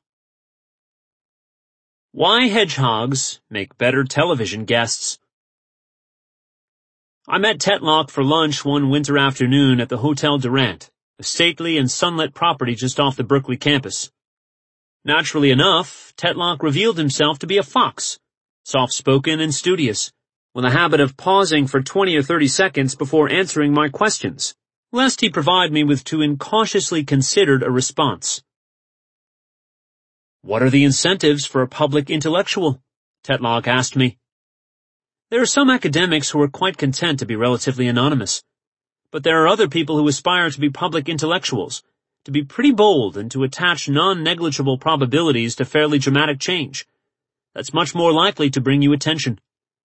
Why hedgehogs make better television guests. I met Tetlock for lunch one winter afternoon at the Hotel Durant, a stately and sunlit property just off the Berkeley campus. Naturally enough, Tetlock revealed himself to be a fox, soft-spoken and studious, with a habit of pausing for 20 or 30 seconds before answering my questions, lest he provide me with too incautiously considered a response. What are the incentives for a public intellectual? Tetlock asked me. There are some academics who are quite content to be relatively anonymous, but there are other people who aspire to be public intellectuals, to be pretty bold and to attach non-negligible probabilities to fairly dramatic change. That's much more likely to bring you attention.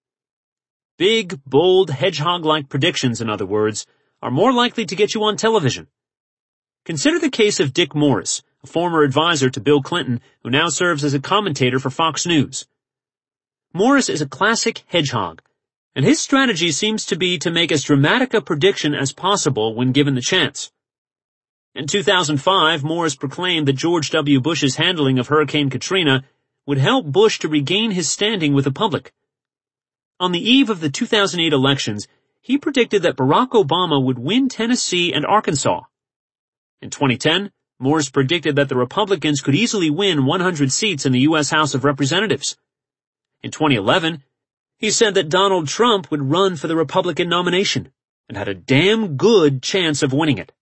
Big, bold, hedgehog-like predictions, in other words, are more likely to get you on television. Consider the case of Dick Morris, a former advisor to Bill Clinton who now serves as a commentator for Fox News. Morris is a classic hedgehog, and his strategy seems to be to make as dramatic a prediction as possible when given the chance. In 2005, Morris proclaimed that George W. Bush's handling of Hurricane Katrina would help Bush to regain his standing with the public. On the eve of the 2008 elections, he predicted that Barack Obama would win Tennessee and Arkansas. In 2010, Morris predicted that the Republicans could easily win 100 seats in the U.S. House of Representatives. In 2011, he said that Donald Trump would run for the Republican nomination and had a damn good chance of winning it.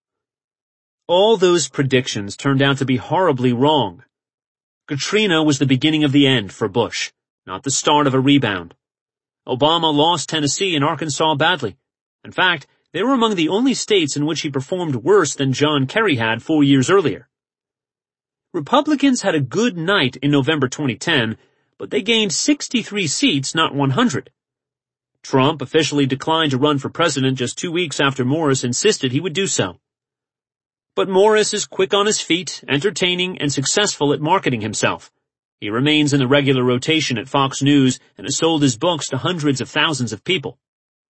All those predictions turned out to be horribly wrong. Katrina was the beginning of the end for Bush, not the start of a rebound. Obama lost Tennessee and Arkansas badly. In fact, they were among the only states in which he performed worse than John Kerry had 4 years earlier. Republicans had a good night in November 2010, but they gained 63 seats, not 100. Trump officially declined to run for president just 2 weeks after Morris insisted he would do so. But Morris is quick on his feet, entertaining, and successful at marketing himself. He remains in the regular rotation at Fox News and has sold his books to hundreds of thousands of people.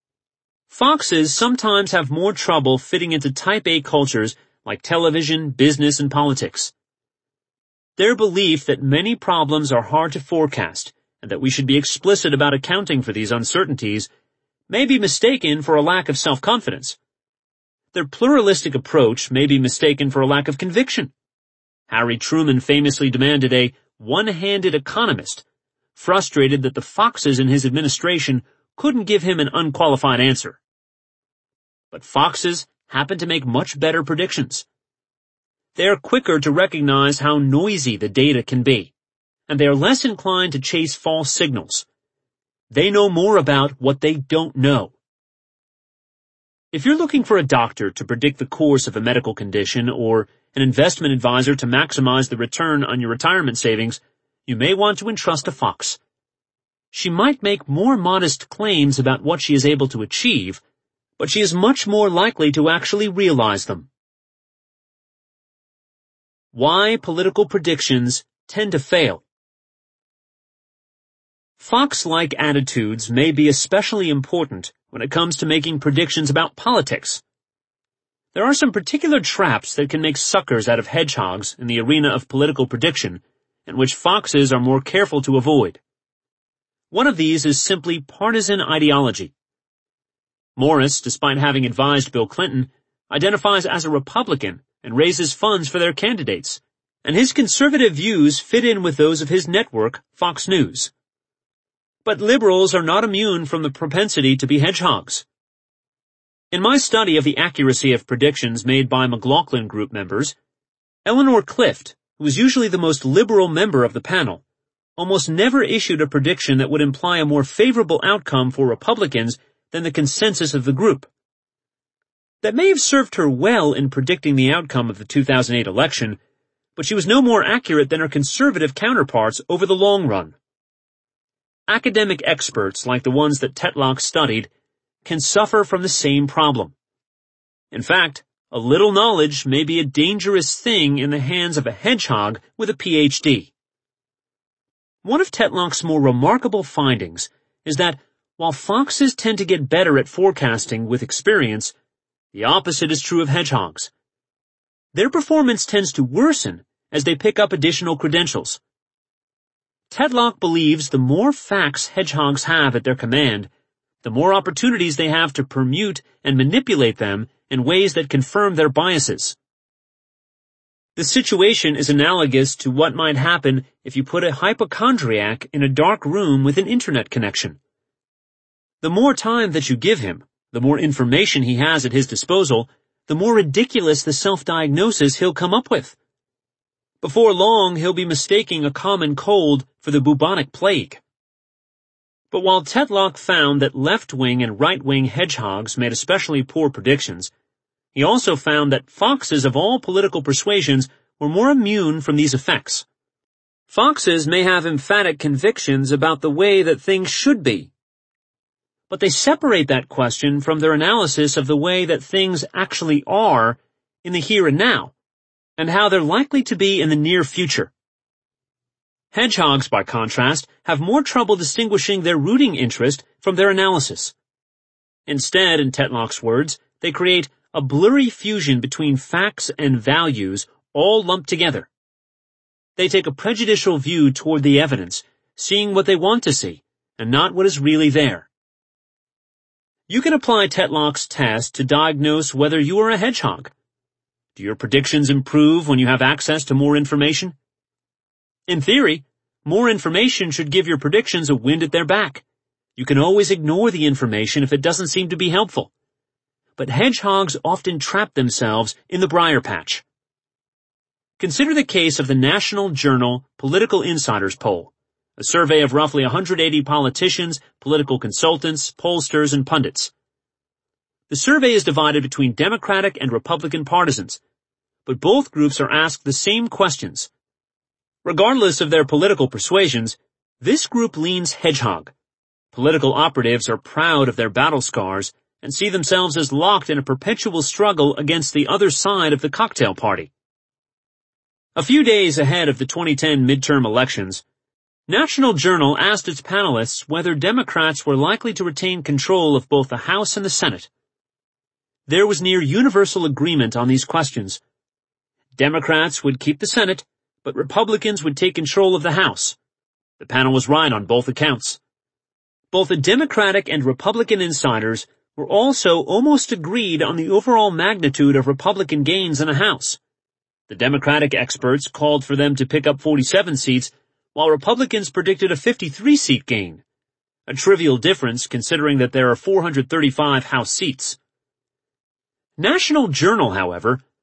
Foxes sometimes have more trouble fitting into type A cultures like television, business, and politics. Their belief that many problems are hard to forecast and that we should be explicit about accounting for these uncertainties may be mistaken for a lack of self-confidence. Their pluralistic approach may be mistaken for a lack of conviction. Harry Truman famously demanded a one-handed economist, frustrated that the foxes in his administration couldn't give him an unqualified answer. But foxes happen to make much better predictions. They are quicker to recognize how noisy the data can be, and they are less inclined to chase false signals. They know more about what they don't know. If you're looking for a doctor to predict the course of a medical condition or an investment advisor to maximize the return on your retirement savings, you may want to entrust a fox. She might make more modest claims about what she is able to achieve, but she is much more likely to actually realize them. Why political predictions tend to fail. Fox-like attitudes may be especially important when it comes to making predictions about politics. There are some particular traps that can make suckers out of hedgehogs in the arena of political prediction, and which foxes are more careful to avoid. One of these is simply partisan ideology. Morris, despite having advised Bill Clinton, identifies as a Republican and raises funds for their candidates, and his conservative views fit in with those of his network, Fox News. But liberals are not immune from the propensity to be hedgehogs. In my study of the accuracy of predictions made by McLaughlin Group members, Eleanor Clift, who is usually the most liberal member of the panel, almost never issued a prediction that would imply a more favorable outcome for Republicans than the consensus of the group. That may have served her well in predicting the outcome of the 2008 election, but she was no more accurate than her conservative counterparts over the long run. Academic experts like the ones that Tetlock studied can suffer from the same problem. In fact, a little knowledge may be a dangerous thing in the hands of a hedgehog with a PhD. One of Tetlock's more remarkable findings is that while foxes tend to get better at forecasting with experience, the opposite is true of hedgehogs. Their performance tends to worsen as they pick up additional credentials. Tetlock believes the more facts hedgehogs have at their command, the more opportunities they have to permute and manipulate them in ways that confirm their biases. The situation is analogous to what might happen if you put a hypochondriac in a dark room with an internet connection. The more time that you give him, the more information he has at his disposal, the more ridiculous the self-diagnosis he'll come up with. Before long, he'll be mistaking a common cold for the bubonic plague. But while Tetlock found that left-wing and right-wing hedgehogs made especially poor predictions, he also found that foxes of all political persuasions were more immune from these effects. Foxes may have emphatic convictions about the way that things should be, but they separate that question from their analysis of the way that things actually are in the here and now, and how they're likely to be in the near future. Hedgehogs, by contrast, have more trouble distinguishing their rooting interest from their analysis. Instead, in Tetlock's words, they create a blurry fusion between facts and values all lumped together. They take a prejudicial view toward the evidence, seeing what they want to see, and not what is really there. You can apply Tetlock's test to diagnose whether you are a hedgehog. Do your predictions improve when you have access to more information? In theory, more information should give your predictions a wind at their back. You can always ignore the information if it doesn't seem to be helpful. But hedgehogs often trap themselves in the briar patch. Consider the case of the National Journal Political Insiders Poll, a survey of roughly 180 politicians, political consultants, pollsters, and pundits. The survey is divided between Democratic and Republican partisans, but both groups are asked the same questions. Regardless of their political persuasions, this group leans hedgehog. Political operatives are proud of their battle scars and see themselves as locked in a perpetual struggle against the other side of the cocktail party. A few days ahead of the 2010 midterm elections, National Journal asked its panelists whether Democrats were likely to retain control of both the House and the Senate. There was near universal agreement on these questions. Democrats would keep the Senate, but Republicans would take control of the House. The panel was right on both accounts. Both the Democratic and Republican insiders were also almost agreed on the overall magnitude of Republican gains in the House. The Democratic experts called for them to pick up 47 seats, while Republicans predicted a 53-seat gain, a trivial difference considering that there are 435 House seats. National Journal, however,